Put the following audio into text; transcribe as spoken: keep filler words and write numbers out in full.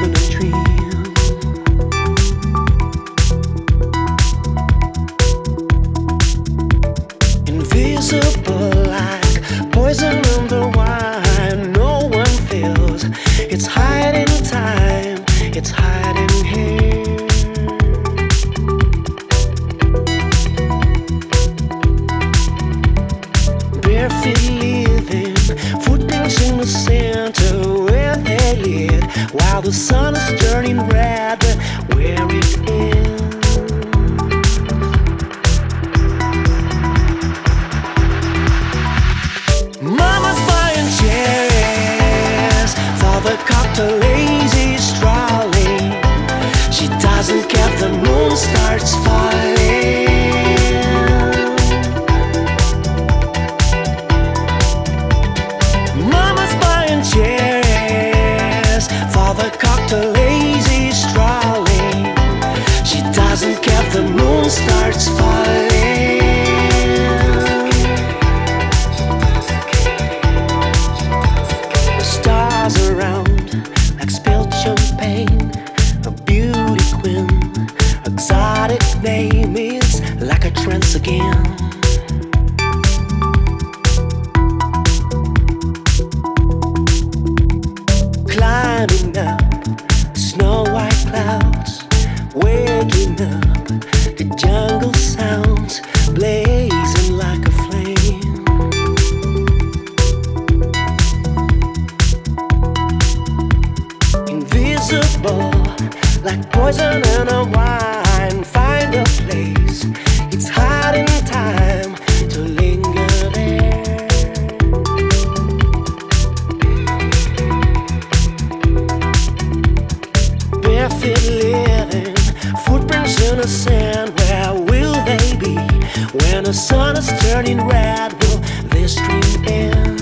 in a dream. Invisible like poison in the wine. No one feels it's hiding time, it's hiding here. Bare feet living, footprints in the center where they live, while the sun is turning red where it is. Mama's buying cherries for the cocktail lazy strolling. She doesn't care if the moon starts falling. Mama's buying cherries for the cocktail lazy strolling. She doesn't care if the moon starts falling. Stars around like spilled champagne. A beauty queen, exotic name is like a trance again. Climbing up snow white clouds, waking up the jungle sounds, blazing like a flame. Invisible like poison in a wine. Find a place, it's hiding time to linger there. Barefoot living, footprints in the sand. Where will they be when the sun is turning red? Will this dream end?